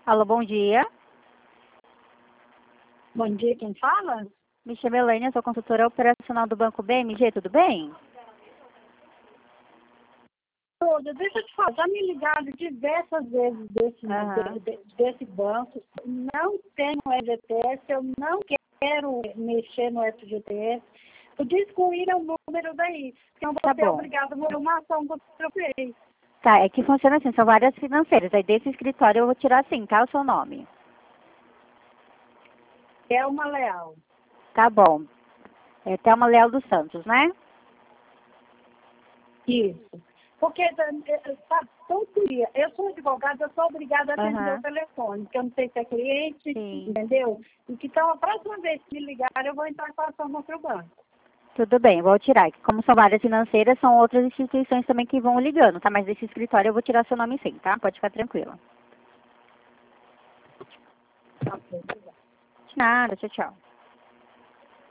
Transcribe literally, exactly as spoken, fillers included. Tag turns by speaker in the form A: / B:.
A: Alô, bom dia.
B: Bom dia, quem fala?
A: Me chamo Elaine, eu sou consultora operacional do Banco B M G, tudo bem?
B: Tudo, deixa eu te falar, já me ligaram diversas vezes desse,
A: Aham.
B: de- de- desse banco, não tenho F G T S, eu não quero mexer no F G T S, podia excluir o número daí, porque eu vou
A: Tá
B: ser
A: bom.
B: obrigada a fazer uma ação contra o F.
A: Tá, é que funciona assim, são várias financeiras. Aí desse escritório eu vou tirar assim, tá? O seu nome.
B: É uma leal.
A: Tá bom. É Thelma Leal dos Santos, né?
B: Isso. Porque tá, todo dia, eu sou advogada, eu sou obrigada a atender
A: Aham.
B: o telefone, porque eu não sei se é cliente,
A: Sim.
B: entendeu? Então, a próxima vez que me ligar, eu vou entrar com a ação contra o banco.
A: Tudo bem, vou tirar. Como são várias financeiras, são outras instituições também que vão ligando, tá? Mas desse escritório eu vou tirar seu nome sim, tá? Pode ficar tranquila.
B: Tá bom.
A: De nada, tchau, tchau.